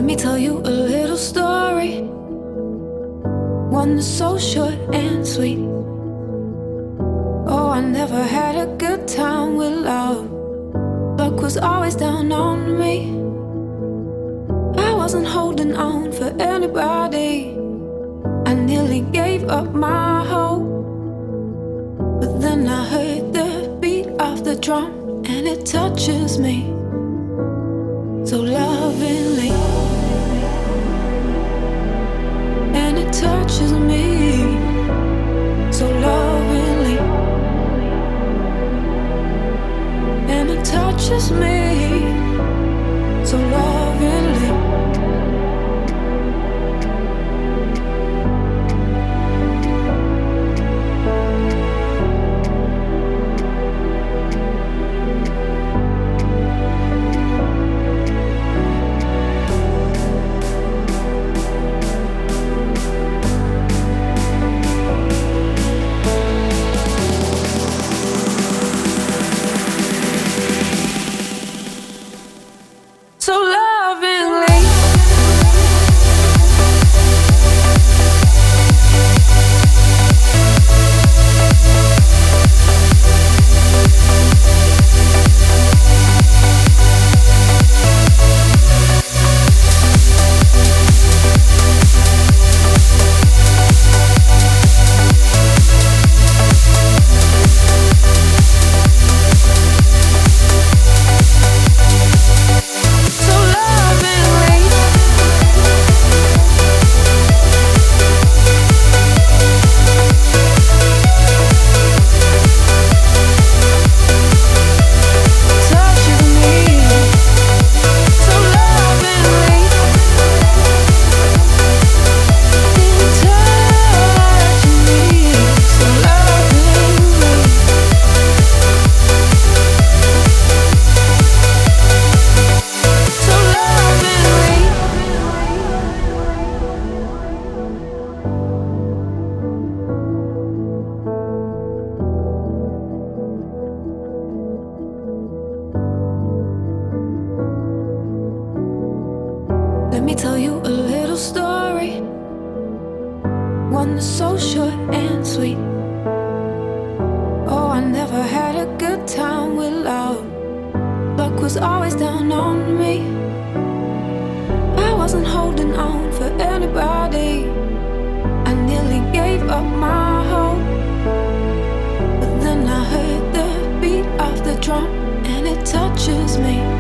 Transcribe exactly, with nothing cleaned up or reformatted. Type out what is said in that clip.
me tell you a little story, one that's so short and sweet. Oh, I never had a good time with love. Luck was always down on me. I wasn't holding on for anybody. I nearly gave up my hope, but then I heard the beat of the drum, and it touches me so lovingly. And it touches me so lovingly. And it touches me so lovingly. So lovingly. Let me tell you a little story, one that's so short and sweet. Oh, I never had a good time with love. Luck was always down on me. I wasn't holding on for anybody. I nearly gave up my hope, but then I heard the beat of the drum, and it touches me